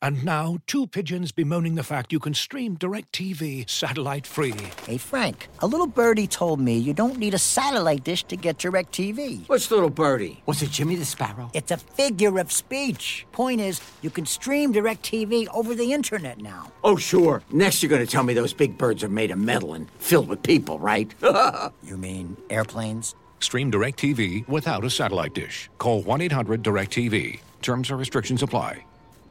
And now, two pigeons bemoaning the fact you can stream DirecTV satellite-free. Hey, Frank, a little birdie told me you don't need a satellite dish to get DirecTV. What's little birdie? Was it Jimmy the Sparrow? It's a figure of speech. Point is, you can stream DirecTV over the internet now. Oh, sure. Next you're going to tell me those big birds are made of metal and filled with people, right? You mean airplanes? Stream DirecTV without a satellite dish. Call 1-800-DirecTV. Terms or restrictions apply.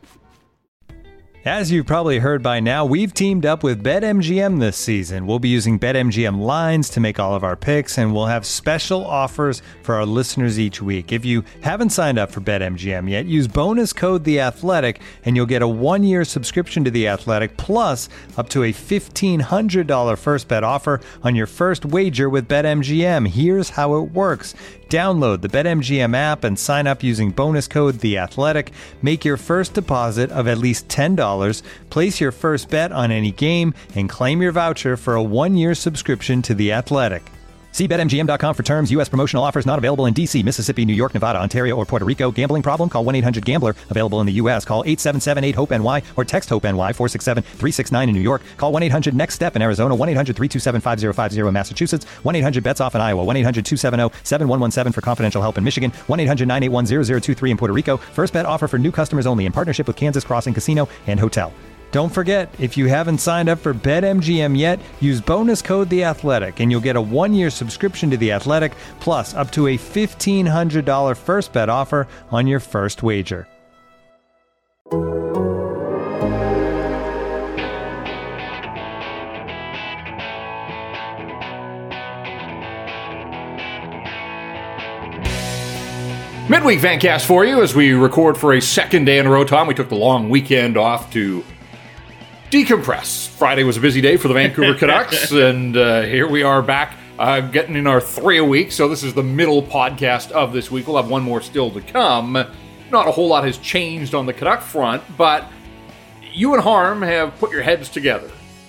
As you've probably heard by now, we've teamed up with BetMGM this season. We'll be using BetMGM lines to make all of our picks, and we'll have special offers for our listeners each week. If you haven't signed up for BetMGM yet, use bonus code The Athletic, and you'll get a 1-year subscription to The Athletic, plus up to a $1,500 first bet offer on your first wager with BetMGM. Here's how it works. Download the BetMGM app and sign up using bonus code The Athletic. Make your first deposit of at least $10. Place your first bet on any game and claim your voucher for a 1-year subscription to The Athletic. See BetMGM.com for terms. U.S. promotional offers not available in D.C., Mississippi, New York, Nevada, Ontario, or Puerto Rico. Gambling problem? Call 1-800-GAMBLER. Available in the U.S. Call 877-8-HOPE-NY or text HOPE-NY 467-369 in New York. Call 1-800-NEXT-STEP in Arizona. 1-800-327-5050 in Massachusetts. 1-800-BETS-OFF in Iowa. 1-800-270-7117 for confidential help in Michigan. 1-800-981-0023 in Puerto Rico. First bet offer for new customers only in partnership with Kansas Crossing Casino and Hotel. Don't forget, if you haven't signed up for BetMGM yet, use bonus code The Athletic, and you'll get a 1-year subscription to The Athletic, plus up to a $1,500 first bet offer on your first wager. Midweek Vancast for you as we record for a second day in a row. Tom, we took the long weekend off to decompress. Friday was a busy day for the Vancouver Canucks, and here we are back getting in our 3 a week. So this is the middle podcast of this week. We'll have one more still to come. Not a whole lot has changed on the Canuck front, but you and Harm have put your heads together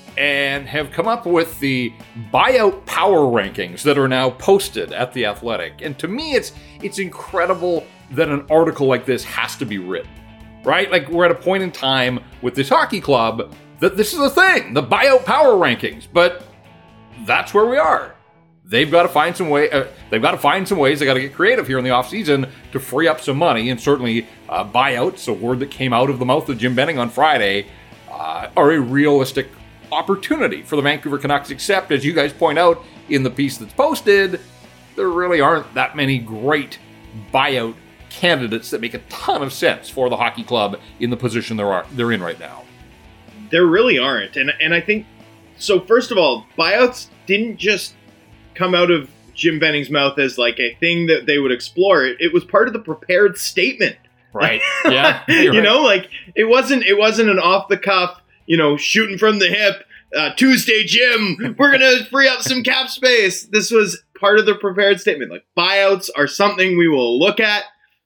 and have come up with the buyout power rankings that are now posted at The Athletic. And to me, it's incredible that an article like this has to be written, right? Like, we're at a point in time with this hockey club that this is a thing, the buyout power rankings. But that's where we are. They've got to find some way. They've got to find some ways. They got to get creative here in the offseason to free up some money. And certainly, buyouts, a word that came out of the mouth of Jim Benning on Friday, are a realistic opportunity for the Vancouver Canucks. Except, as you guys point out in the piece that's posted, there really aren't that many great buyout candidates that make a ton of sense for the hockey club in the position they're in right now. There really aren't. And I think, so first of all, buyouts didn't just come out of Jim Benning's mouth as like a thing that they would explore. It was part of the prepared statement. Right. Yeah. You know, like it wasn't an off the cuff, shooting from the hip, Tuesday, Jim, we're going to free up some cap space. This was part of the prepared statement. Like, buyouts are something we will look at.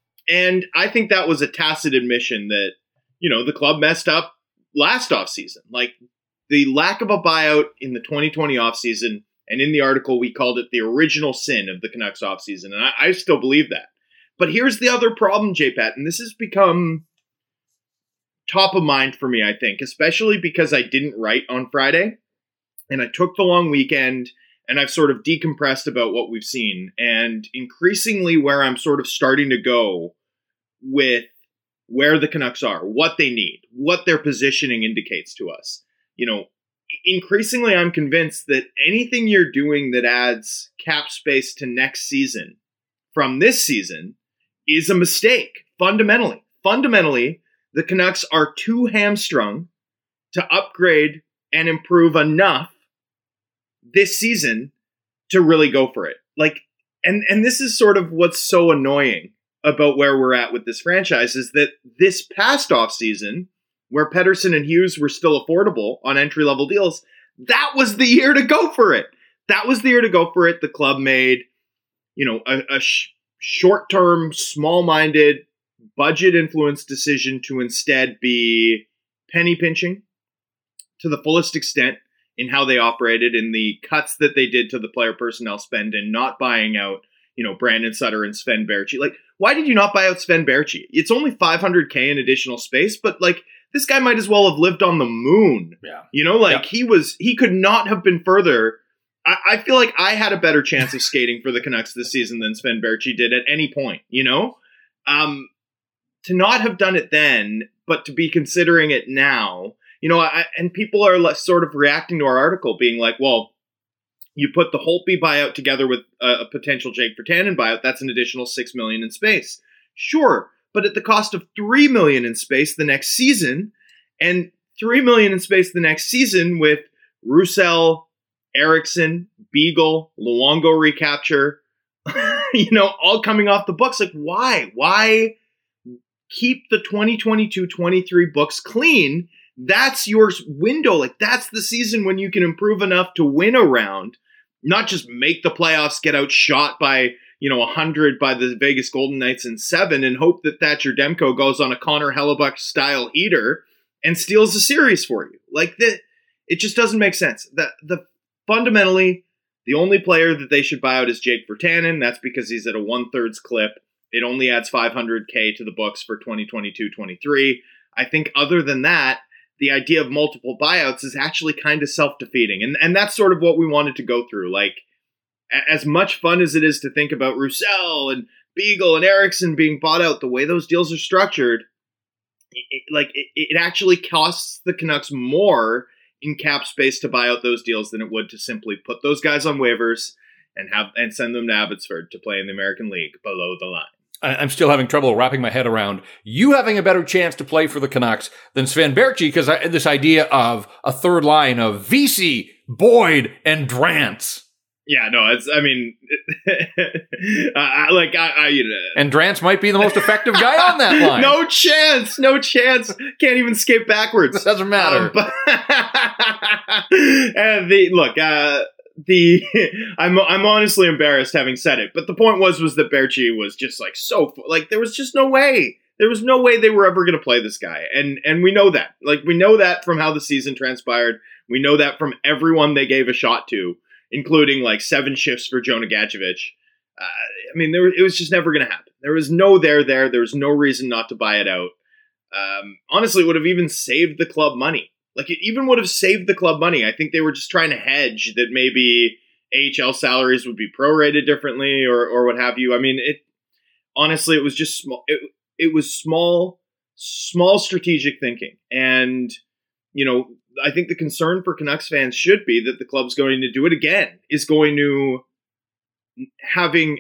And I think that was a tacit admission that, the club messed up last offseason. Like, the lack of a buyout in the 2020 offseason, and in the article we called it the original sin of the Canucks offseason. And I still believe that. But here's the other problem, J-Pat, and this has become top of mind for me, I think, especially because I didn't write on Friday, and I took the long weekend, and I've sort of decompressed about what we've seen, and increasingly where I'm sort of starting to go with where the Canucks are, what they need, what their positioning indicates to us. Increasingly I'm convinced that anything you're doing that adds cap space to next season from this season is a mistake, fundamentally. Fundamentally, the Canucks are too hamstrung to upgrade and improve enough this season to really go for it. Like, and this is sort of what's so annoying about where we're at with this franchise is that this past offseason, where Pettersson and Hughes were still affordable on entry-level deals, that was the year to go for it. That was the year to go for it. The club made, a short-term, small-minded, budget-influenced decision to instead be penny-pinching to the fullest extent in how they operated, in the cuts that they did to the player personnel spend, and not buying out, Brandon Sutter and Sven Baertschi. Like, why did you not buy out Sven Baertschi? It's only $500K in additional space, but like, this guy might as well have lived on the moon. Yeah. He could not have been further. I feel like I had a better chance of skating for the Canucks this season than Sven Baertschi did at any point, to not have done it then, but to be considering it now, and people are sort of reacting to our article being like, well, you put the Holtby buyout together with a potential Jake Virtanen buyout, that's an additional $6 million in space. Sure, but at the cost of $3 million in space the next season, and $3 million in space the next season with Roussel, Eriksson, Beagle, Luongo recapture, all coming off the books. Like, why? Why keep the 2022-23 books clean? That's your window. Like, that's the season when you can improve enough to win a round, not just make the playoffs, get outshot by 100 by the Vegas Golden Knights in 7, and hope that Thatcher Demko goes on a Connor Hellebuck style heater and steals the series for you. Like, it just doesn't make sense. Fundamentally, the only player that they should buy out is Jake Virtanen. That's because he's at a 1/3 clip. It only adds $500K to the books for 2022-23. I think other than that, the idea of multiple buyouts is actually kind of self-defeating. And that's sort of what we wanted to go through. Like, as much fun as it is to think about Roussel and Beagle and Eriksson being bought out, the way those deals are structured, it actually costs the Canucks more in cap space to buy out those deals than it would to simply put those guys on waivers and send them to Abbotsford to play in the American League below the line. I'm still having trouble wrapping my head around you having a better chance to play for the Canucks than Sven Baertschi, because this idea of a third line of Vesey, Boyd, and Drance. Yeah, no, and Drance might be the most effective guy on that line. No chance. Can't even skate backwards. Doesn't matter. I'm honestly embarrassed having said it, but the point was that Baertschi was just there was just no way. There was no way they were ever going to play this guy, and we know that. We know that from how the season transpired. We know that from everyone they gave a shot to, including 7 shifts for Jonah Gadjevich. It was just never going to happen. There was no there. There was no reason not to buy it out. Honestly, it would have even saved the club money. It even would have saved the club money. I think they were just trying to hedge that maybe AHL salaries would be prorated differently or what have you. Honestly, it was just small. It was small strategic thinking. And, I think the concern for Canucks fans should be that the club's going to do it again, is going to having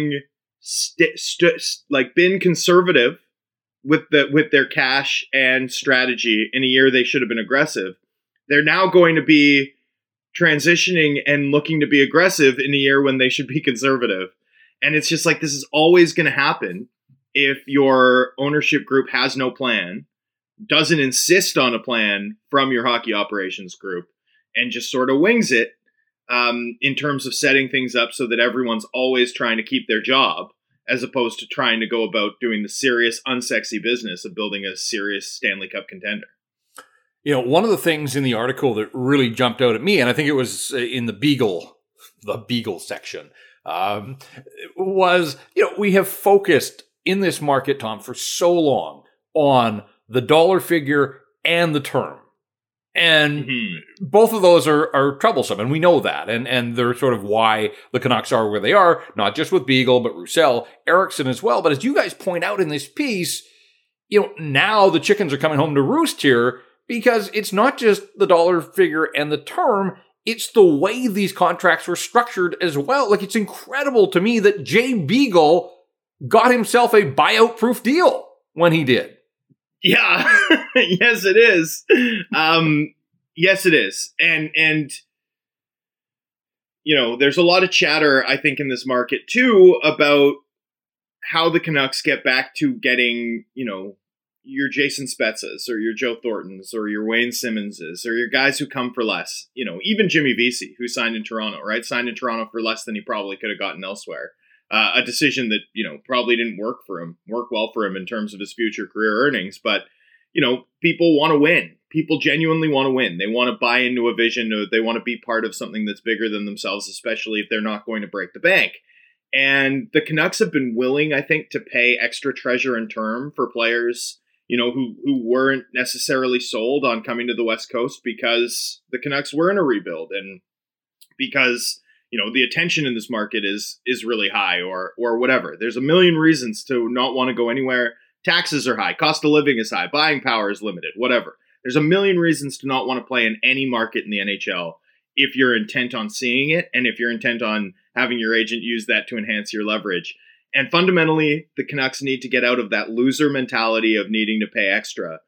been conservative with their cash and strategy in a year they should have been aggressive. They're now going to be transitioning and looking to be aggressive in a year when they should be conservative. And it's just this is always going to happen if your ownership group has no plan, doesn't insist on a plan from your hockey operations group, and just sort of wings it in terms of setting things up so that everyone's always trying to keep their job, as opposed to trying to go about doing the serious, unsexy business of building a serious Stanley Cup contender. One of the things in the article that really jumped out at me, and I think it was in the Beagle section, was, we have focused in this market, Tom, for so long on the dollar figure and the term. And both of those are troublesome, and we know that. And they're sort of why the Canucks are where they are, not just with Beagle, but Roussel, Eriksson as well. But as you guys point out in this piece, now the chickens are coming home to roost here, because it's not just the dollar figure and the term, it's the way these contracts were structured as well. It's incredible to me that Jay Beagle got himself a buyout-proof deal when he did. Yeah, yes, it is. Yes, it is. And there's a lot of chatter, I think, in this market too, about how the Canucks get back to getting, your Jason Spetzas or your Joe Thorntons or your Wayne Simmonses or your guys who come for less. Even Jimmy Vesey, who signed in Toronto, right? Signed in Toronto for less than he probably could have gotten elsewhere. A decision that, probably didn't work well for him in terms of his future career earnings. But, people want to win. People genuinely want to win. They want to buy into a vision. They want to be part of something that's bigger than themselves, especially if they're not going to break the bank. And the Canucks have been willing, I think, to pay extra treasure and term for players who weren't necessarily sold on coming to the West Coast because the Canucks were in a rebuild and because, the attention in this market is really high or whatever. There's a million reasons to not want to go anywhere. Taxes are high. Cost of living is high. Buying power is limited, whatever. There's a million reasons to not want to play in any market in the NHL if you're intent on seeing it and if you're intent on having your agent use that to enhance your leverage. And fundamentally, the Canucks need to get out of that loser mentality of needing to pay extra.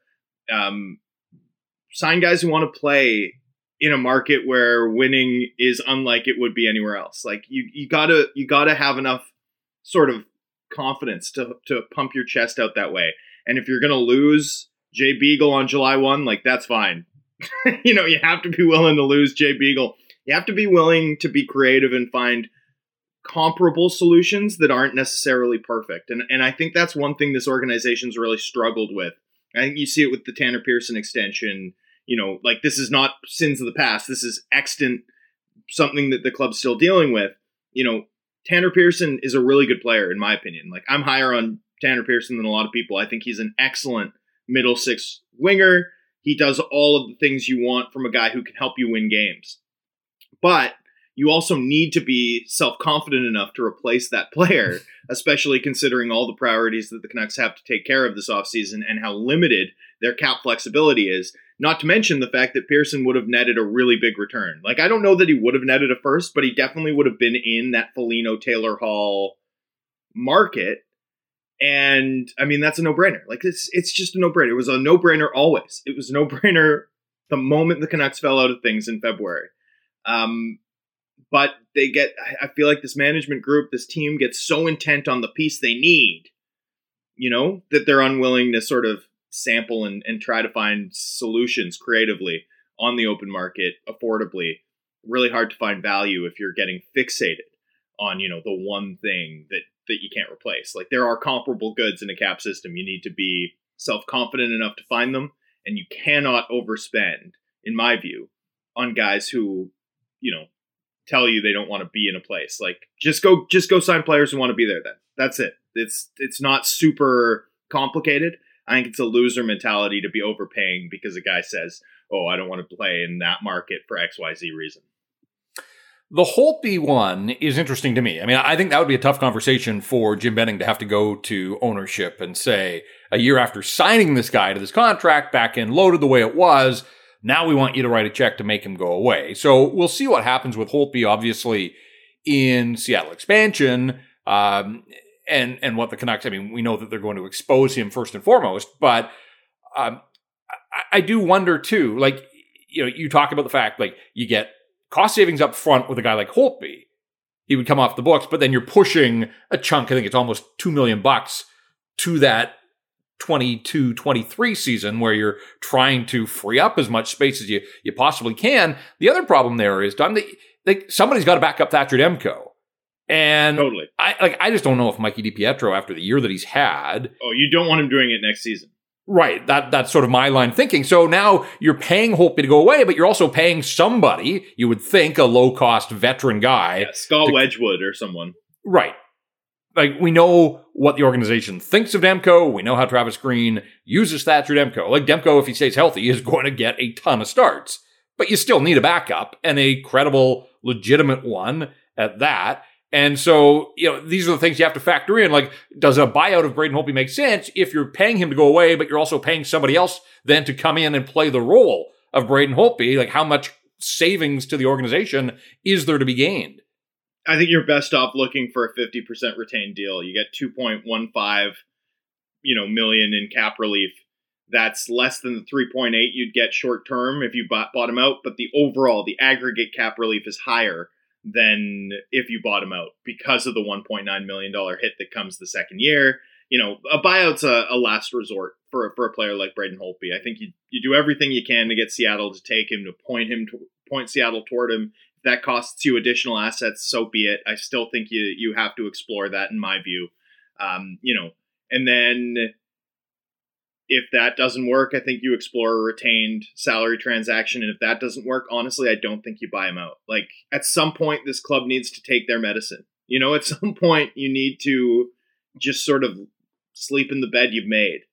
Sign guys who want to play in a market where winning is unlike it would be anywhere else. Like you gotta have enough sort of confidence to pump your chest out that way. And if you're gonna lose Jay Beagle on July 1, like that's fine. You have to be willing to lose Jay Beagle. You have to be willing to be creative and find comparable solutions that aren't necessarily perfect. And I think that's one thing this organization's really struggled with. I think you see it with the Tanner Pearson extension. Like this is not sins of the past. This is extant, something that the club's still dealing with. Tanner Pearson is a really good player, in my opinion. Like I'm higher on Tanner Pearson than a lot of people. I think he's an excellent middle six winger. He does all of the things you want from a guy who can help you win games. But you also need to be self-confident enough to replace that player, especially considering all the priorities that the Canucks have to take care of this offseason and how limited their cap flexibility is. Not to mention the fact that Pearson would have netted a really big return. Like, I don't know that he would have netted a first, but he definitely would have been in that Foligno, Taylor Hall market. And, I mean, that's a no-brainer. Like, it's just a no-brainer. It was a no-brainer always. It was a no-brainer the moment the Canucks fell out of things in February. But I feel like this management group, this team gets so intent on the piece they need, that they're unwilling to sort of sample and try to find solutions creatively on the open market affordably. Really hard to find value if you're getting fixated on, the one thing that you can't replace. Like there are comparable goods in a cap system. You need to be self-confident enough to find them, and you cannot overspend, in my view, on guys who, tell you they don't want to be in a place. Like just go sign players who want to be there then. That's it. It's not super complicated. I think it's a loser mentality to be overpaying because a guy says, "Oh, I don't want to play in that market for XYZ reason." The Holtby one is interesting to me. I mean, I think that would be a tough conversation for Jim Benning to have to go to ownership and say, a year after signing this guy to this contract, back end loaded the way it was, now we want you to write a check to make him go away. So we'll see what happens with Holtby, obviously, in Seattle expansion. And what the Canucks, I mean, we know that they're going to expose him first and foremost, but I do wonder too, like, you talk about the fact, like, you get cost savings up front with a guy like Holtby. He would come off the books, but then you're pushing a chunk, I think it's almost $2 million to that 22-23 season where you're trying to free up as much space as you possibly can. The other problem there is, Don, somebody's got to back up Thatcher Demko. And totally. I just don't know if Mikey DiPietro, after the year that he's had. Oh, you don't want him doing it next season. Right. That's sort of my line of thinking. So now you're paying Holtby to go away, but you're also paying somebody, you would think, a low-cost veteran guy. Yeah, Scott Wedgwood or someone. Right. Like, we know what the organization thinks of Demko. We know how Travis Green uses Thatcher Demko. Like, Demko, if he stays healthy, is going to get a ton of starts. But you still need a backup, and a credible, legitimate one at that. And so, these are the things you have to factor in. Like, does a buyout of Braden Holtby make sense if you're paying him to go away, but you're also paying somebody else then to come in and play the role of Braden Holtby? Like, how much savings to the organization is there to be gained? I think you're best off looking for a 50% retained deal. You get 2.15, million in cap relief. That's less than the 3.8 you'd get short term if you bought him out. But the aggregate cap relief is higher than if you bought him out because of the $1.9 million hit that comes the second year. A buyout's a last resort for a player like Braden Holtby. I think you do everything you can to get Seattle to take him, to point Seattle toward him. If that costs you additional assets, so be it. I still think you have to explore that, in my view. And then if that doesn't work, I think you explore a retained salary transaction. And if that doesn't work, honestly, I don't think you buy him out. Like, at some point, this club needs to take their medicine. At some point, you need to just sort of sleep in the bed you've made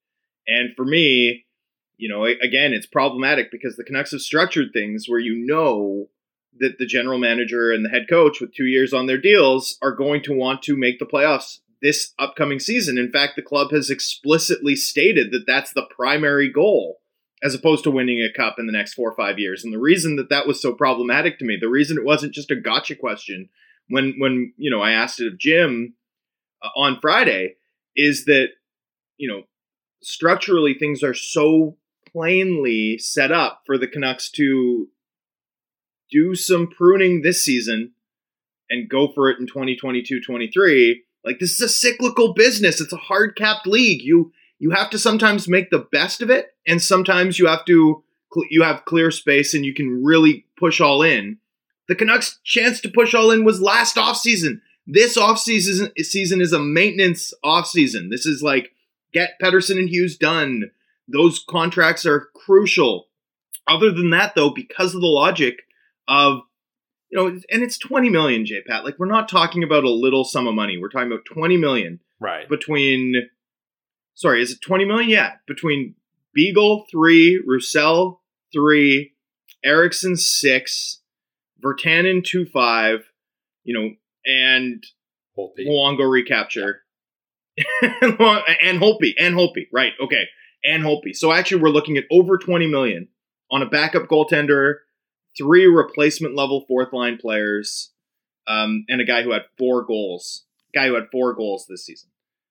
And for me, again, it's problematic because the Canucks have structured things where that the general manager and the head coach with 2 years on their deals are going to want to make the playoffs this upcoming season. In fact, the club has explicitly stated that that's the primary goal, as opposed to winning a cup in the next 4 or 5 years. And the reason that was so problematic to me, the reason it wasn't just a gotcha question when I asked it of Jim on Friday, is that, structurally things are so plainly set up for the Canucks to do some pruning this season and go for it in 2022-23. Like, this is a cyclical business. It's a hard-capped league. You have to sometimes make the best of it, and sometimes you have clear space and you can really push all in. The Canucks' chance to push all in was last offseason. This offseason is a maintenance offseason. This is like, get Pettersson and Hughes done. Those contracts are crucial. Other than that, though, because of the logic of, and it's $20 million, J-Pat. Like, we're not talking about a little sum of money. We're talking about $20 million. Right. Sorry, is it $20 million? Yeah. Between Beagle, 3, Roussel, 3, Eriksson, 6, Virtanen, 2.5, and Luongo recapture. and Holtby. Right. Okay. And Holtby. So actually we're looking at over $20 million on a backup goaltender, 3 replacement level fourth line players, and a guy who had 4 goals. This season.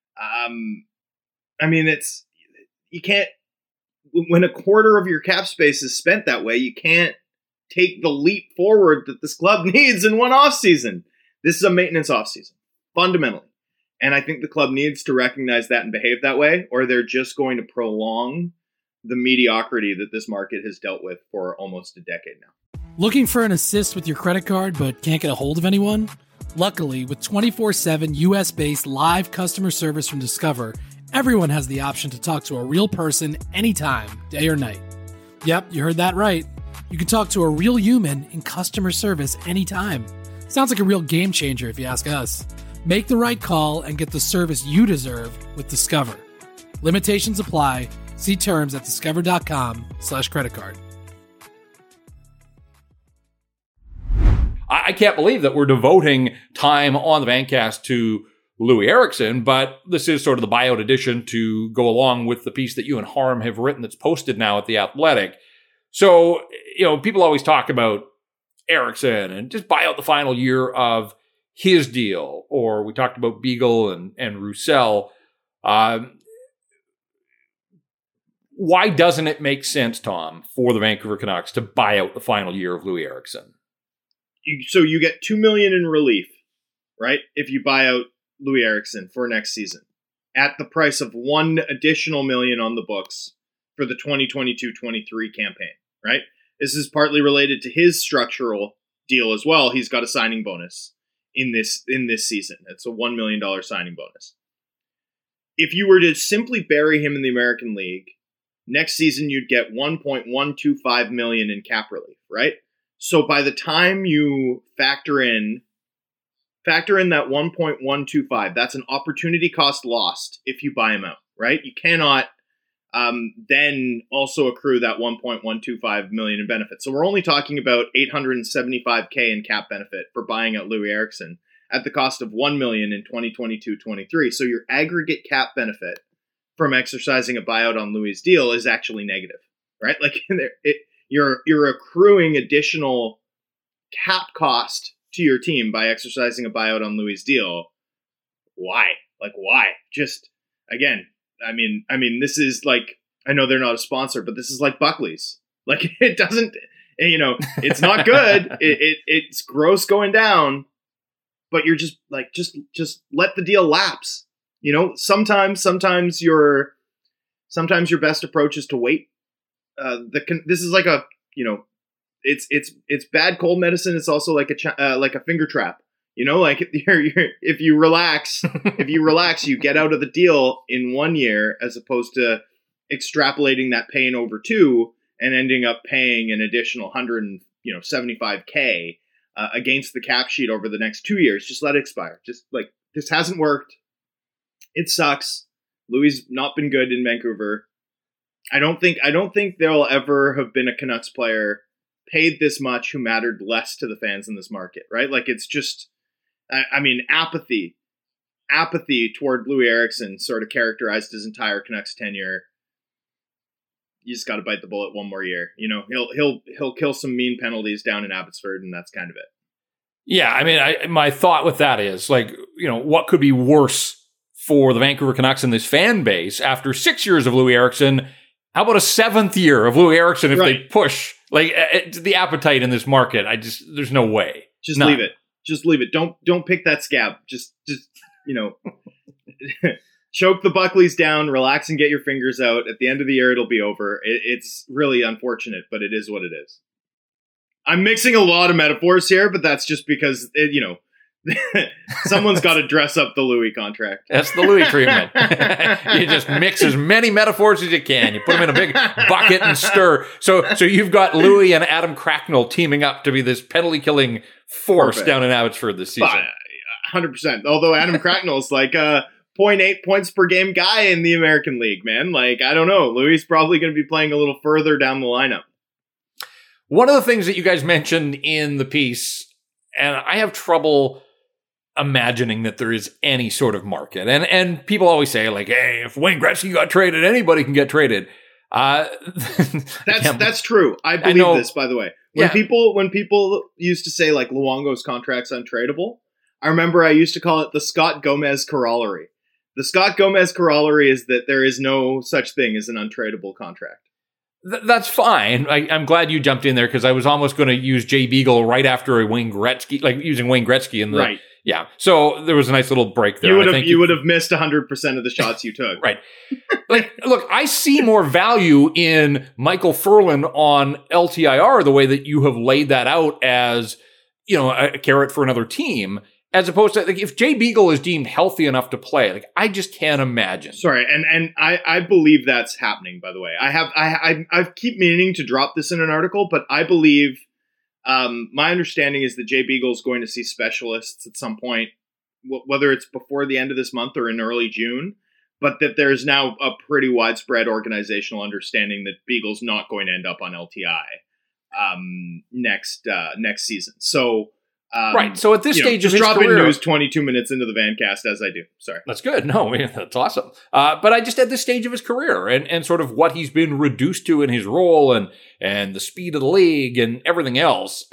You can't, when a quarter of your cap space is spent that way, you can't take the leap forward that this club needs in one offseason. This is a maintenance offseason, fundamentally. And I think the club needs to recognize that and behave that way, or they're just going to prolong the mediocrity that this market has dealt with for almost a decade now. Looking for an assist with your credit card but can't get a hold of anyone? Luckily, with 24/7 US-based live customer service from Discover, everyone has the option to talk to a real person anytime, day or night. Yep, you heard that right. You can talk to a real human in customer service anytime. Sounds like a real game changer if you ask us. Make the right call and get the service you deserve with Discover. Limitations apply. See terms at discover.com/creditcard. I can't believe that we're devoting time on the Vancast to Loui Eriksson, but this is sort of the buyout edition to go along with the piece that you and Harm have written that's posted now at The Athletic. So, people always talk about Eriksson and just buy out the final year of his deal, or we talked about Beagle and Roussel. Why doesn't it make sense, Tom, for the Vancouver Canucks to buy out the final year of Loui Eriksson? So you get $2 million in relief, right? If you buy out Loui Eriksson for next season at the price of $1 additional million on the books for the 2022-23 campaign, right? This is partly related to his structural deal as well. He's got a signing bonus in this season. It's a $1 million signing bonus. If you were to simply bury him in the American League, next season you'd get $1.125 million in cap relief, right? So by the time you factor in that 1.125, that's an opportunity cost lost if you buy him out, right? You cannot then also accrue that 1.125 million in benefits. So we're only talking about $875K in cap benefit for buying out Loui Eriksson at the cost of $1 million in 2022-23. So your aggregate cap benefit from exercising a buyout on Louis's deal is actually negative, right? Like you're accruing additional cap cost to your team by exercising a buyout on Louis's deal. Why? Like, why? Just, again, I mean, this is like, I know they're not a sponsor, but this is like Buckley's. Like, it doesn't, it's not good. It's gross going down, but you're just like, just let the deal lapse. Sometimes your best approach is to wait. This is like it's bad cold medicine. It's also like a finger trap. Like if you relax, you get out of the deal in 1 year, as opposed to extrapolating that pain over 2 and ending up paying an additional $175K against the cap sheet over the next 2 years. Just let it expire. Just like, this hasn't worked. It sucks. Louis not been good in Vancouver. I don't think there'll ever have been a Canucks player paid this much who mattered less to the fans in this market, right? Like, it's just, I mean, apathy toward Louis Eriksson sort of characterized his entire Canucks tenure. You just got to bite the bullet one more year. You know, he'll kill some mean penalties down in Abbotsford, and that's kind of it. Yeah, I mean, my thought with that is, like, you know, what could be worse for the Vancouver Canucks and this fan base after 6 years of Louis Eriksson? How about a 7th year of Louis Eriksson if they push like the appetite in this market? There's no way. Just leave it. Just leave it. Don't pick that scab. Just you know, choke the Buckleys down, relax, and get your fingers out. At the end of the year, it'll be over. It's really unfortunate, but it is what it is. I'm mixing a lot of metaphors here, but that's just because, you know, someone's got to dress up the Louis contract. That's the Louis treatment. You just mix as many metaphors as you can. You put them in a big bucket and stir. So you've got Louis and Adam Cracknell teaming up to be this penalty-killing force down in Abbotsford this season. 100%. Although Adam Cracknell's like a 0.8 points per game guy in the American League, man. Like, I don't know. Louis is probably going to be playing a little further down the lineup. One of the things that you guys mentioned in the piece, and I have trouble imagining that there is any sort of market. And people always say, like, hey, if Wayne Gretzky got traded, anybody can get traded. That's true. I believe this, by the way. When people used to say, like, Luongo's contract's untradeable, I remember I used to call it the Scott Gomez corollary. The Scott Gomez corollary is that there is no such thing as an untradeable contract. That's fine. I'm glad you jumped in there because I was almost going to use Jay Beagle right after a Wayne Gretzky, like using Wayne Gretzky in the right. Yeah. So there was a nice little break there. You would have missed 100% of the shots you took. Right. Like, look, I see more value in Michael Ferland on LTIR the way that you have laid that out as, you know, a carrot for another team. As opposed to, like, if Jay Beagle is deemed healthy enough to play, like, I just can't imagine. Sorry, and I believe that's happening, by the way. I keep meaning to drop this in an article, but I believe, my understanding is that Jay Beagle is going to see specialists at some point, whether it's before the end of this month or in early June, but that there's now a pretty widespread organizational understanding that Beagle's not going to end up on LTI next season. So... right. So at this stage of his dropping career, news 22 minutes into the Vancast as I do. Sorry. That's good. No, that's awesome. But I just at this stage of his career and sort of what he's been reduced to in his role and the speed of the league and everything else.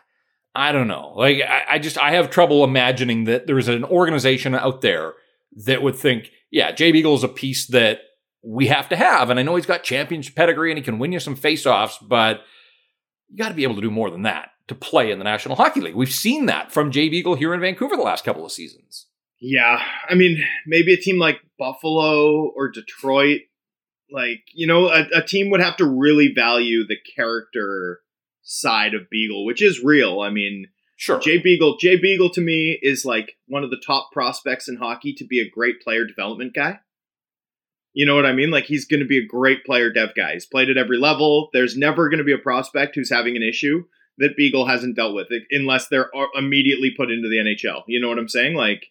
I don't know. Like, I have trouble imagining that there is an organization out there that would think, yeah, Jay Beagle is a piece that we have to have. And I know he's got championship pedigree and he can win you some faceoffs, but you got to be able to do more than that to play in the National Hockey League. We've seen that from Jay Beagle here in Vancouver the last couple of seasons. Yeah. I mean, maybe a team like Buffalo or Detroit, like, you know, a team would have to really value the character side of Beagle, which is real. I mean, sure. Jay Beagle to me is like one of the top prospects in hockey to be a great player development guy. You know what I mean? Like, he's going to be a great player dev guy. He's played at every level. There's never going to be a prospect who's having an issue that Beagle hasn't dealt with, unless they're immediately put into the NHL. You know what I'm saying? Like,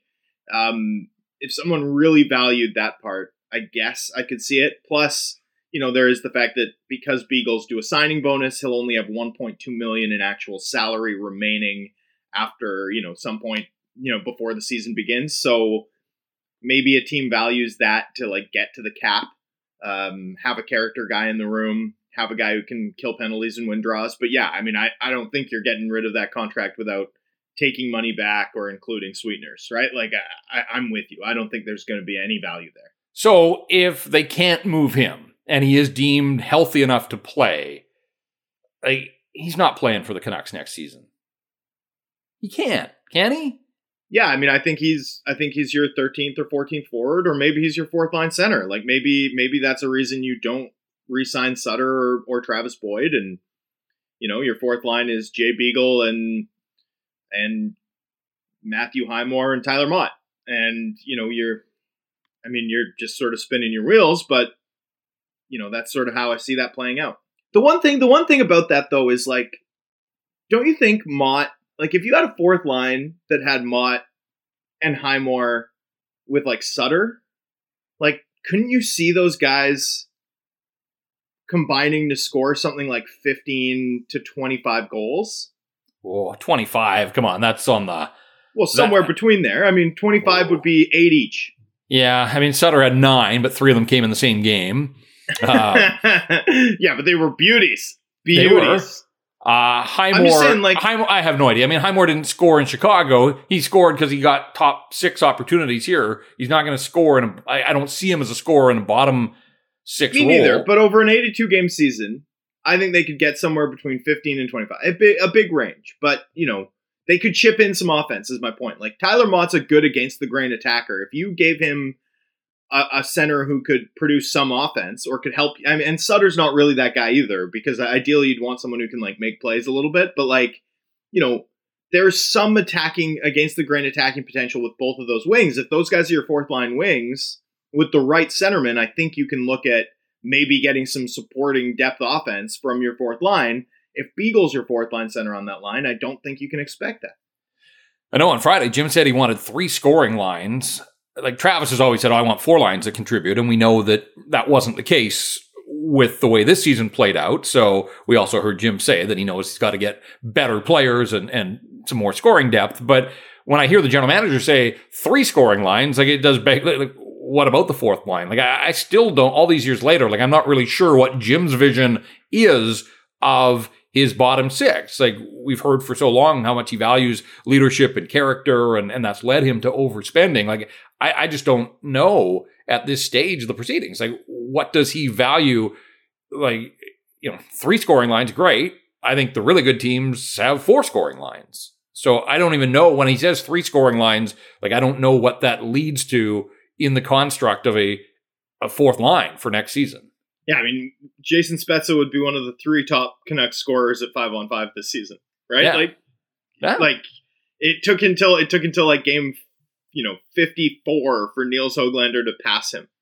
if someone really valued that part, I guess I could see it. Plus, you know, there is the fact that because Beagles do a signing bonus, he'll only have $1.2 million in actual salary remaining after, you know, some point, you know, before the season begins. So maybe a team values that to, like, get to the cap, have a character guy in the room, have a guy who can kill penalties and win draws. But yeah, I mean, I don't think you're getting rid of that contract without taking money back or including sweeteners, right? Like, I'm with you. I don't think there's going to be any value there. So if they can't move him and he is deemed healthy enough to play, like, he's not playing for the Canucks next season. He can't, can he? Yeah, I mean, I think he's your 13th or 14th forward, or maybe he's your fourth line center. Like, maybe that's a reason you don't re-sign Sutter or Travis Boyd, and, you know, your fourth line is Jay Beagle and Matthew Highmore and Tyler Mott, and, you know, you're just sort of spinning your wheels, but, you know, that's sort of how I see that playing out. The one thing about that, though, is, like, don't you think Mott, like, if you had a fourth line that had Mott and Highmore with, like, Sutter, like, couldn't you see those guys combining to score something like 15 to 25 goals. Oh, 25. Come on, that's on the... Well, somewhere between there. I mean, 25 would be 8 each. Yeah, I mean, Sutter had 9, but 3 of them came in the same game. Yeah, but they were beauties. They were. Beauties. Highmore, I'm just saying, like... Highmore, I have no idea. I mean, Highmore didn't score in Chicago. He scored because he got top 6 opportunities here. He's not going to score. I don't see him as a scorer in a bottom 6 Me role. neither, but over an 82-game season, I think they could get somewhere between 15 and 25. A big range, but, you know, they could chip in some offense, is my point. Like, Tyler Mott's a good against-the-grain attacker. If you gave him a center who could produce some offense or could help, I mean, and Sutter's not really that guy either, because ideally you'd want someone who can, like, make plays a little bit, but, like, you know, there's some against-the-grain attacking potential with both of those wings. If those guys are your fourth-line wings, with the right centerman, I think you can look at maybe getting some supporting depth offense from your fourth line. If Beagle's your fourth line center on that line, I don't think you can expect that. I know on Friday, Jim said he wanted 3 scoring lines. Like Travis has always said, I want 4 lines that contribute. And we know that that wasn't the case with the way this season played out. So we also heard Jim say that he knows he's got to get better players and some more scoring depth. But when I hear the general manager say 3 scoring lines, like it does beg, like, what about the fourth line? Like I still don't, all these years later, like I'm not really sure what Jim's vision is of his bottom 6. Like we've heard for so long how much he values leadership and character, and that's led him to overspending. Like I just don't know at this stage of the proceedings. Like what does he value? Like, you know, 3 scoring lines, great. I think the really good teams have 4 scoring lines. So I don't even know when he says 3 scoring lines, like I don't know what that leads to in the construct of a fourth line for next season. Yeah, I mean, Jason Spezza would be one of the 3 top Canucks scorers at 5-on-5 this season, right? Yeah. Like it took until like game, 54 for Niels Höglander to pass him.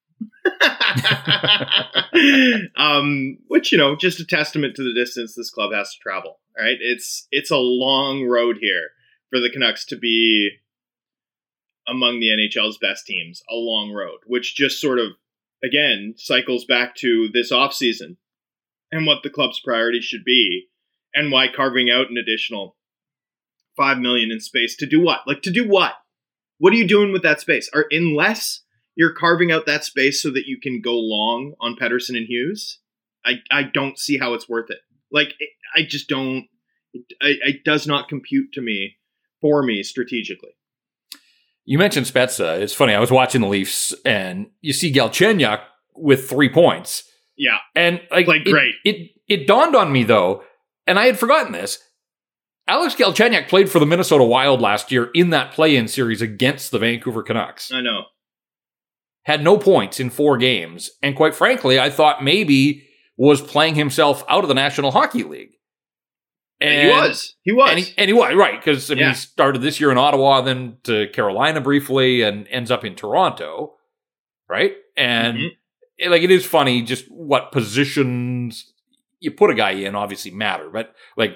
Which, just a testament to the distance this club has to travel. All right, it's a long road here for the Canucks to be among the NHL's best teams, a long road, which just sort of, again, cycles back to this offseason and what the club's priorities should be and why carving out an additional $5 million in space to do what? Like, to do what? What are you doing with that space? Unless you're carving out that space so that you can go long on Pettersson and Hughes, I don't see how it's worth it. Like, I just don't, it does not compute for me strategically. You mentioned Spezza. It's funny. I was watching the Leafs, and you see Galchenyuk with 3 points. Yeah, and great. It dawned on me though, and I had forgotten this. Alex Galchenyuk played for the Minnesota Wild last year in that play-in series against the Vancouver Canucks. I know. Had no points in 4 games, and quite frankly, I thought maybe was playing himself out of the National Hockey League. And he was. And he was, right, because he started this year in Ottawa, then to Carolina briefly, and ends up in Toronto, right? And it is funny just what positions you put a guy in obviously matter. But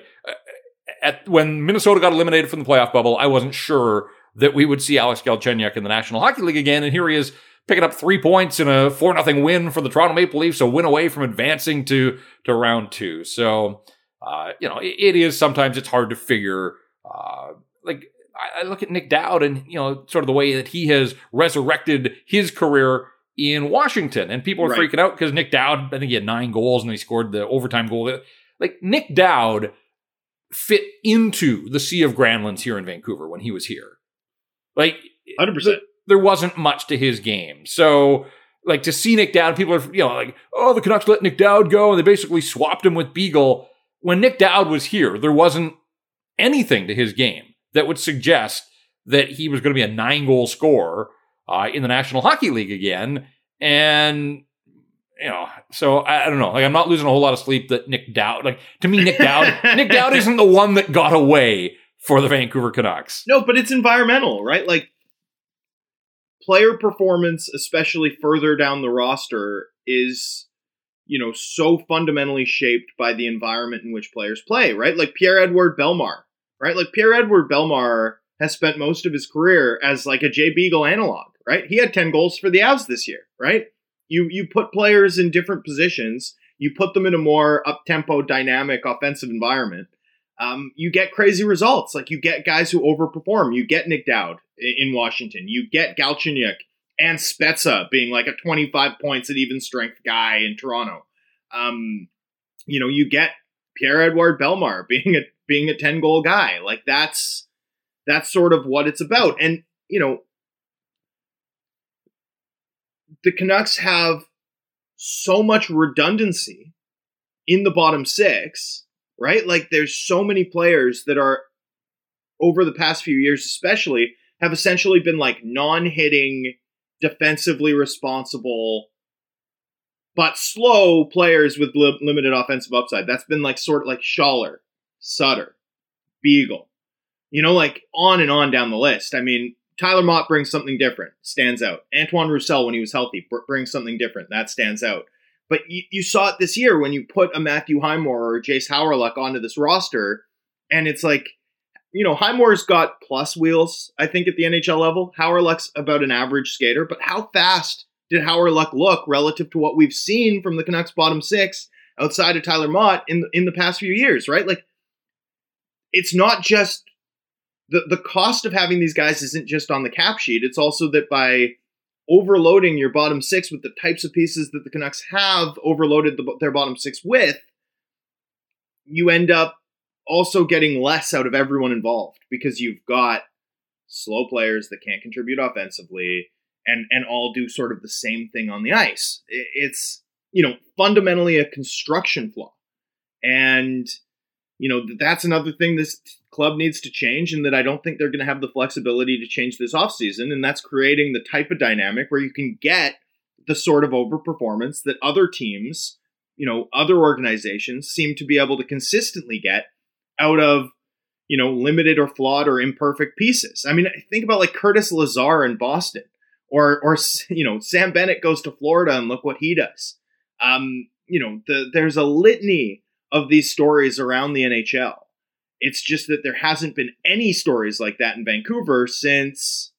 when Minnesota got eliminated from the playoff bubble, I wasn't sure that we would see Alex Galchenyuk in the National Hockey League again, and here he is picking up 3 points in a 4-0 win for the Toronto Maple Leafs, a win away from advancing to round 2. So... it is sometimes it's hard to figure. I look at Nick Dowd and, sort of the way that he has resurrected his career in Washington. And people are freaking out because Nick Dowd, I think he had 9 goals and he scored the overtime goal. Like, Nick Dowd fit into the Sea of Granlunds here in Vancouver when he was here. Like, 100%. There wasn't much to his game. So, like, to see Nick Dowd, people are, the Canucks let Nick Dowd go and they basically swapped him with Beagle. When Nick Dowd was here, there wasn't anything to his game that would suggest that he was going to be a 9-goal scorer in the National Hockey League again. And, so I don't know. Like, I'm not losing a whole lot of sleep that Nick Dowd, to me, Nick Dowd isn't the one that got away for the Vancouver Canucks. No, but it's environmental, right? Like, player performance, especially further down the roster, is... so fundamentally shaped by the environment in which players play, right? Like Pierre-Edouard Bellemare, right? Like Pierre-Edouard Bellemare has spent most of his career as like a Jay Beagle analog, right? He had 10 goals for the Avs this year, right? You put players in different positions. you put them in a more up-tempo, dynamic, offensive environment, you get crazy results. Like, you get guys who overperform. You get Nick Dowd in Washington. You get Galchenyuk and Spezza being like a 25 points at even strength guy in Toronto. You get Pierre-Edouard Bellemare being a 10-goal guy. Like, that's sort of what it's about. And, the Canucks have so much redundancy in the bottom six, right? Like, there's so many players that are, over the past few years especially, have essentially been like non-hitting, defensively responsible, but slow players with limited offensive upside. That's been like sort of like Schaller, Sutter, Beagle, like on and on down the list. I mean, Tyler Mott brings something different, stands out. Antoine Roussel, when he was healthy, brings something different, that stands out. But you saw it this year when you put a Matthew Highmore or Jace Howerluck onto this roster, and it's like, Highmore's got plus wheels, I think, at the NHL level. Howerluck's about an average skater, but how fast did Howerluck look relative to what we've seen from the Canucks bottom six outside of Tyler Mott in the past few years, right? Like, it's not just the cost of having these guys isn't just on the cap sheet. It's also that by overloading your bottom six with the types of pieces that the Canucks have overloaded their bottom six with, you end up also getting less out of everyone involved because you've got slow players that can't contribute offensively and all do sort of the same thing on the ice. It's, fundamentally a construction flaw. And, that's another thing this club needs to change, and that I don't think they're going to have the flexibility to change this offseason. And that's creating the type of dynamic where you can get the sort of overperformance that other teams, other organizations seem to be able to consistently get out of, limited or flawed or imperfect pieces. I mean, think about like Curtis Lazar in Boston, or Sam Bennett goes to Florida and look what he does. There's a litany of these stories around the NHL. It's just that there hasn't been any stories like that in Vancouver since,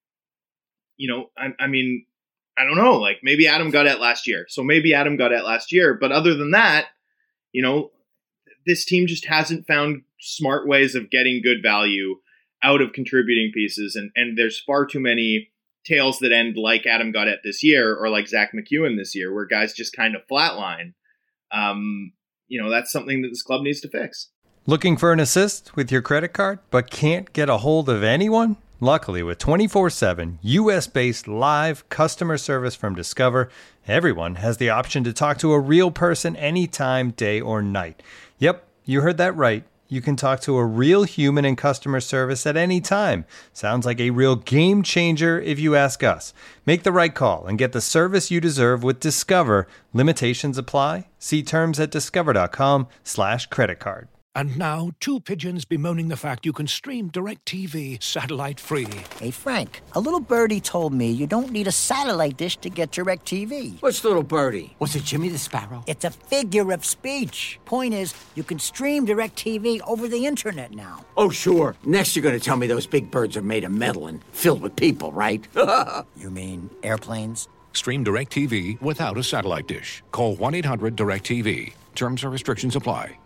I don't know, like maybe Adam Gaudette last year. So maybe Adam Gaudette last year. But other than that, this team just hasn't found smart ways of getting good value out of contributing pieces. And there's far too many tales that end like Adam Gaudette this year or like Zach McEwen this year, where guys just kind of flatline. That's something that this club needs to fix. Looking for an assist with your credit card, but can't get a hold of anyone? Luckily, with 24/7 U.S.-based live customer service from Discover, everyone has the option to talk to a real person anytime, day or night. Yep, you heard that right. You can talk to a real human in customer service at any time. Sounds like a real game changer if you ask us. Make the right call and get the service you deserve with Discover. Limitations apply. See terms at discover.com/creditcard. And now, two pigeons bemoaning the fact you can stream DirecTV satellite-free. Hey, Frank, a little birdie told me you don't need a satellite dish to get DirecTV. What's little birdie? Was it Jimmy the Sparrow? It's a figure of speech. Point is, you can stream DirecTV over the internet now. Oh, sure. Next you're going to tell me those big birds are made of metal and filled with people, right? You mean airplanes? Stream DirecTV without a satellite dish. Call 1-800-DIRECTV. Terms and restrictions apply.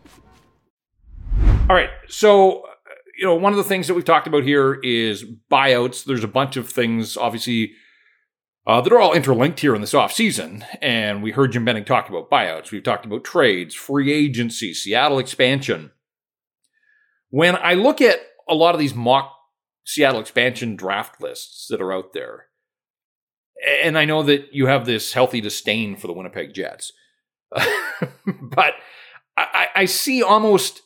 All right. So, one of the things that we've talked about here is buyouts. There's a bunch of things, obviously, that are all interlinked here in this offseason. And we heard Jim Benning talk about buyouts. We've talked about trades, free agency, Seattle expansion. When I look at a lot of these mock Seattle expansion draft lists that are out there, and I know that you have this healthy disdain for the Winnipeg Jets, but I see almost...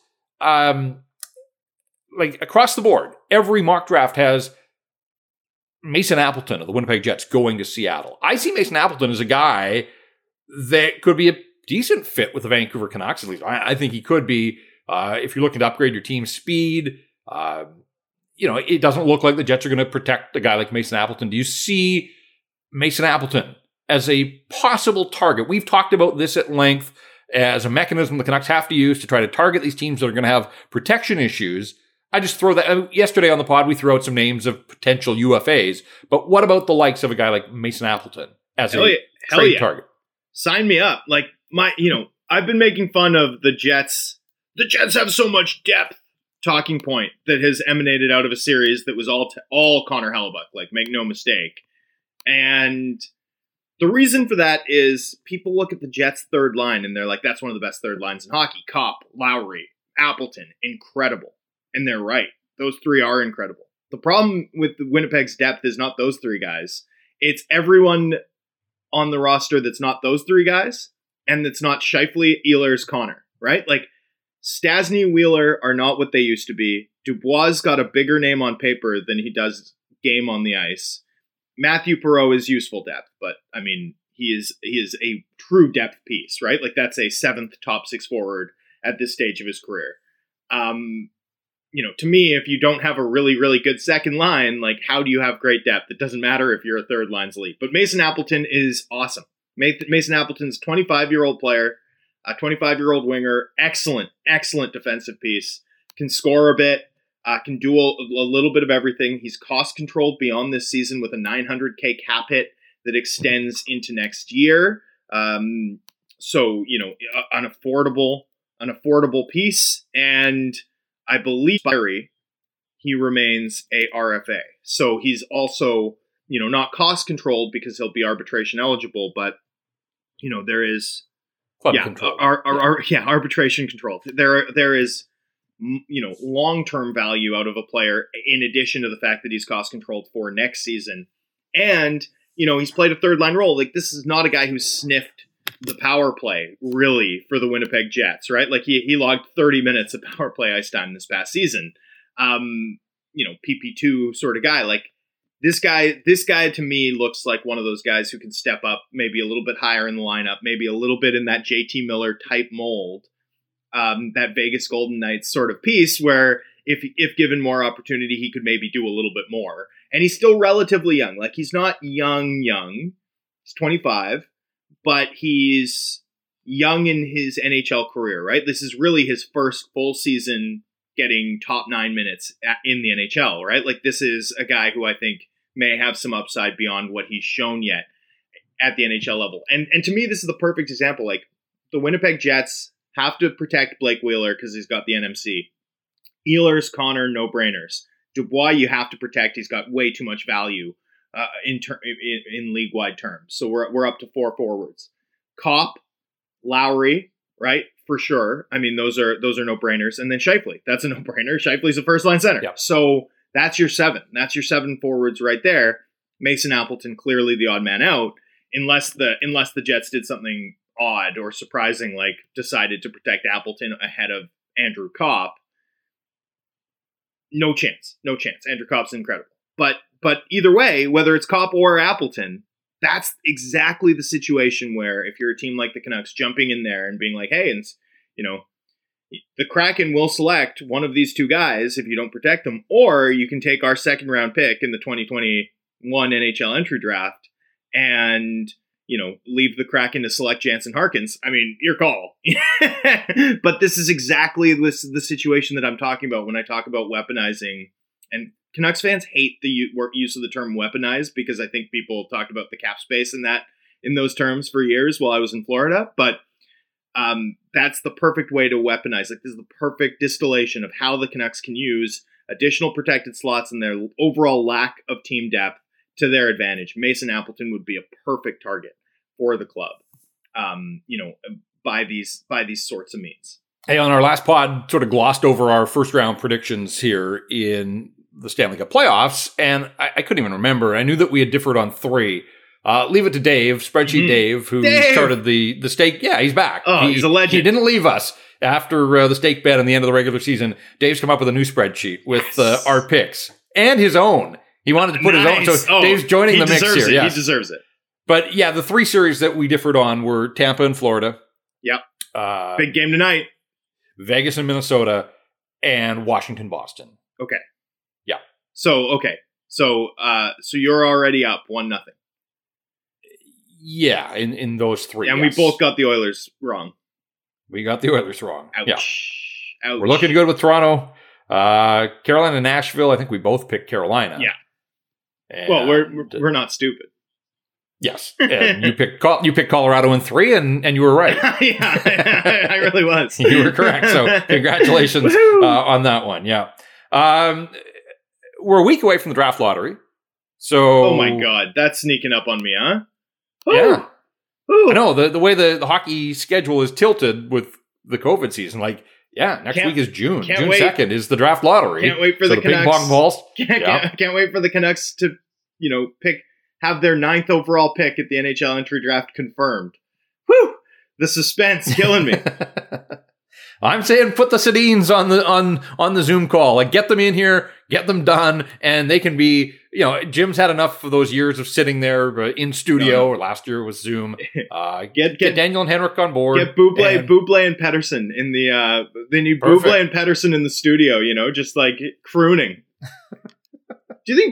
like across the board, every mock draft has Mason Appleton of the Winnipeg Jets going to Seattle. I see Mason Appleton as a guy that could be a decent fit with the Vancouver Canucks. At least I think he could be. If you're looking to upgrade your team's speed, it doesn't look like the Jets are going to protect a guy like Mason Appleton. Do you see Mason Appleton as a possible target? We've talked about this at length as a mechanism the Canucks have to use to try to target these teams that are going to have protection issues. I just throw that. Yesterday on the pod, we threw out some names of potential UFAs. But what about the likes of a guy like Mason Appleton as a trade target? Sign me up. Like, I've been making fun of the Jets. The Jets have so much depth talking point that has emanated out of a series that was all Connor Hellebuck, like, make no mistake. And the reason for that is people look at the Jets' third line and they're like, that's one of the best third lines in hockey. Kopp, Lowry, Appleton, incredible. And they're right. Those three are incredible. The problem with Winnipeg's depth is not those three guys. It's everyone on the roster that's not those three guys, and that's not Scheifele, Ehlers, Connor, right? Like, Stastny, Wheeler are not what they used to be. Dubois got a bigger name on paper than he does game on the ice. Matthew Perreault is useful depth, but I mean, he is a true depth piece, right? Like, that's a seventh top six forward at this stage of his career. To me, if you don't have a really, really good second line, like, how do you have great depth? It doesn't matter if you're a third line's elite. But Mason Appleton is awesome. Mason Appleton's a 25-year-old player, a 25-year-old winger, excellent defensive piece, can score a bit, can do a little bit of everything. He's cost controlled beyond this season with a $900K cap hit that extends into next year. So, an affordable piece, and I believe he remains a RFA. So he's also, not cost controlled because he'll be arbitration eligible, but there is control. Arbitration control. There is long-term value out of a player in addition to the fact that he's cost controlled for next season. And, he's played a third line role. Like, this is not a guy who's sniffed the power play really for the Winnipeg Jets, right? Like, he logged 30 minutes of power play ice time this past season. PP2 sort of guy. Like, this guy to me looks like one of those guys who can step up maybe a little bit higher in the lineup, maybe a little bit in that JT Miller type mold, that Vegas Golden Knights sort of piece where if given more opportunity, he could maybe do a little bit more. And he's still relatively young. Like, he's not young. He's 25, but he's young in his NHL career, right? This is really his first full season getting top 9 minutes in the NHL, right? Like, this is a guy who I think may have some upside beyond what he's shown yet at the NHL level. And to me, this is the perfect example. Like, the Winnipeg Jets have to protect Blake Wheeler because he's got the NMC. Ehlers, Connor, no-brainers. Dubois, you have to protect. He's got way too much value in league-wide terms. So we're up to 4 forwards. Kopp, Lowry, right? For sure. I mean, those are no-brainers. And then Scheifele, that's a no-brainer. Scheifele's a first-line center. Yep. So that's your 7. That's your 7 forwards right there. Mason Appleton, clearly the odd man out, unless the Jets did something odd or surprising, like decided to protect Appleton ahead of Andrew Kopp. No chance. Andrew Kopp's incredible. But either way, whether it's Kopp or Appleton, that's exactly the situation where if you're a team like the Canucks jumping in there and being like, hey, and the Kraken will select one of these two guys if you don't protect them, or you can take our second round pick in the 2021 NHL entry draft and leave the Kraken to select Jansen Harkins. I mean, your call. But this is exactly the situation that I'm talking about when I talk about weaponizing. And Canucks fans hate the use of the term weaponize because I think people talked about the cap space in those terms for years while I was in Florida. But that's the perfect way to weaponize. Like, this is the perfect distillation of how the Canucks can use additional protected slots and their overall lack of team depth to their advantage. Mason Appleton would be a perfect target for the club, by these sorts of means. Hey, on our last pod, sort of glossed over our first round predictions here in the Stanley Cup playoffs, and I couldn't even remember. I knew that we had differed on 3. Leave it to Dave, Spreadsheet Dave, who started the stake. Yeah, he's back. Oh, he's a legend. He didn't leave us after the stake bet on the end of the regular season. Dave's come up with a new spreadsheet with our picks and his own. He wanted to put his own. So Dave's joining the mix here. Yes. He deserves it. But yeah, the 3 series that we differed on were Tampa and Florida. Yep. Big game tonight. Vegas and Minnesota, and Washington, Boston. Okay. Yeah. So you're already up 1-0. Yeah, in those 3. And yes. We both got the Oilers wrong. We got the Oilers wrong. Ouch. Yeah. Ouch. We're looking good with Toronto. Carolina and Nashville, I think we both picked Carolina. Yeah. And we're not stupid. Yes, and you picked Colorado in 3, and you were right. Yeah, I really was. You were correct. So congratulations on that one. Yeah, we're a week away from the draft lottery. So, oh my God, that's sneaking up on me, huh? Yeah, Ooh. I know the way the hockey schedule is tilted with the COVID season. Like, yeah, next week is June. June 2nd is the draft lottery. Can't wait for the Canucks. Ping pong balls. Can't wait for the Canucks to have their 9th overall pick at the NHL entry draft confirmed. Whew! The suspense killing me. I'm saying put the Sedins on the Zoom call. Like, get them in here, get them done, and they can be. Jim's had enough of those years of sitting there in studio. Or last year was Zoom. Get Daniel and Henrik on board. Get Buble and Pettersson in the. They need Buble and Pettersson in the studio. Just like crooning. Do you think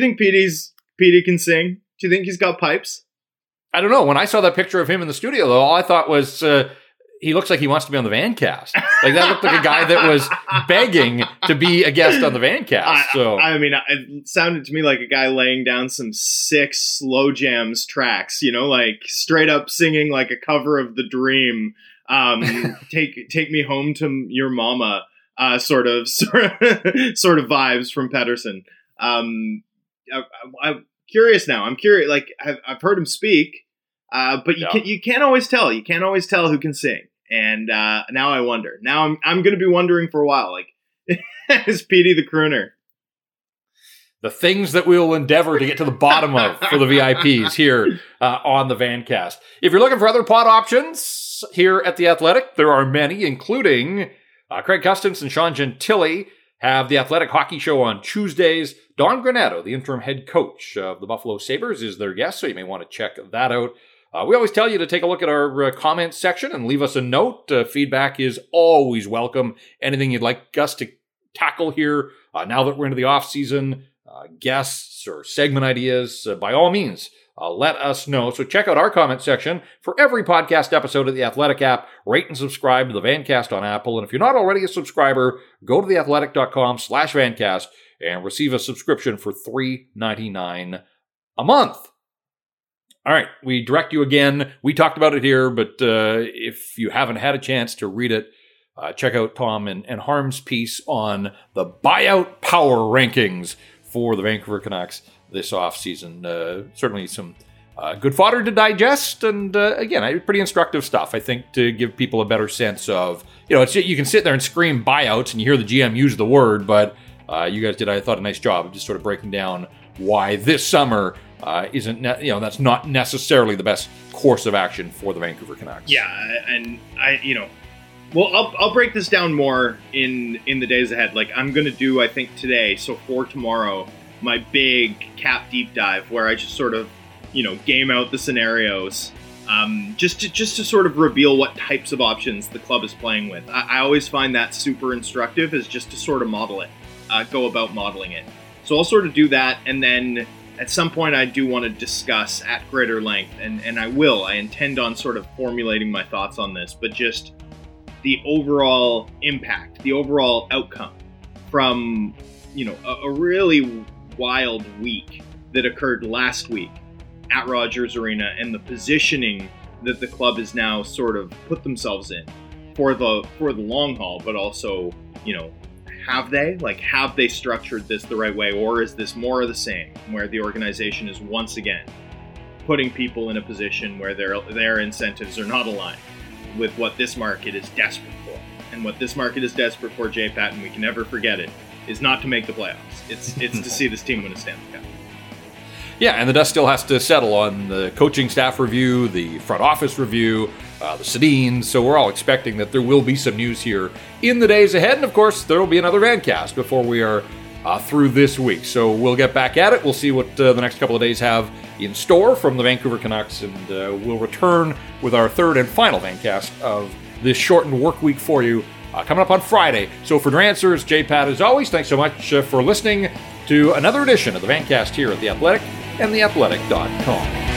Petey can sing? Do you think he's got pipes? I don't know. When I saw that picture of him in the studio, though, all I thought was he looks like he wants to be on the Vancast. Like, that looked like a guy that was begging to be a guest on the Vancast. I mean, it sounded to me like a guy laying down some sick slow jams tracks. Like straight up singing like a cover of The Dream. Take me home to your mama. Sort of vibes from Pettersson. I'm curious now. I'm curious. Like I've heard him speak, but you can't always tell. You can't always tell who can sing. And now I wonder. Now I'm going to be wondering for a while. Like, is Petey the crooner? The things that we will endeavor to get to the bottom of for the VIPs here on the Vancast. If you're looking for other pod options here at The Athletic, there are many, including Craig Custance and Sean Gentili have the Athletic Hockey Show on Tuesdays. Don Granato, the interim head coach of the Buffalo Sabres, is their guest, so you may want to check that out. We always tell you to take a look at our comments section and leave us a note. Feedback is always welcome. Anything you'd like us to tackle here now that we're into the off-season, guests or segment ideas, by all means, let us know. So check out our comment section for every podcast episode of the Athletic app. Rate and subscribe to the Vancast on Apple. And if you're not already a subscriber, go to theathletic.com/Vancast and receive a subscription for $3.99 a month. All right, we direct you again. We talked about it here, but if you haven't had a chance to read it, check out Tom and Harm's piece on the buyout power rankings for the Vancouver Canucks this offseason. Certainly some good fodder to digest, and again, pretty instructive stuff, I think, to give people a better sense of, you can sit there and scream buyouts and you hear the GM use the word, but you guys did, I thought, a nice job of just sort of breaking down why this summer isn't, that's not necessarily the best course of action for the Vancouver Canucks. Yeah, and I'll break this down more in the days ahead. Like, I'm going to do, I think, today, so for tomorrow, my big cap deep dive where I just sort of, game out the scenarios, just to sort of reveal what types of options the club is playing with. I always find that super instructive, is just to sort of model it, go about modeling it. So I'll sort of do that, and then at some point I do want to discuss at greater length, and I intend on sort of formulating my thoughts on this, but just the overall impact, the overall outcome from, a really wild week that occurred last week at Rogers Arena, and the positioning that the club is now sort of put themselves in for the long haul, but also, have they structured this the right way, or is this more of the same, where the organization is once again putting people in a position where their incentives are not aligned with what this market is desperate for? And what this market is desperate for, Jay Pat, and we can never forget it, is not to make the playoffs. It's to see this team win a Stanley Cup. Yeah, and the dust still has to settle on the coaching staff review, the front office review, the Sedins. So we're all expecting that there will be some news here in the days ahead. And of course, there will be another Vancast before we are through this week. So we'll get back at it. We'll see what the next couple of days have in store from the Vancouver Canucks. And we'll return with our third and final Vancast of this shortened work week for you coming up on Friday. So for Dransers, Jay Pat, as always, thanks so much for listening to another edition of the Vancast here at The Athletic and theathletic.com.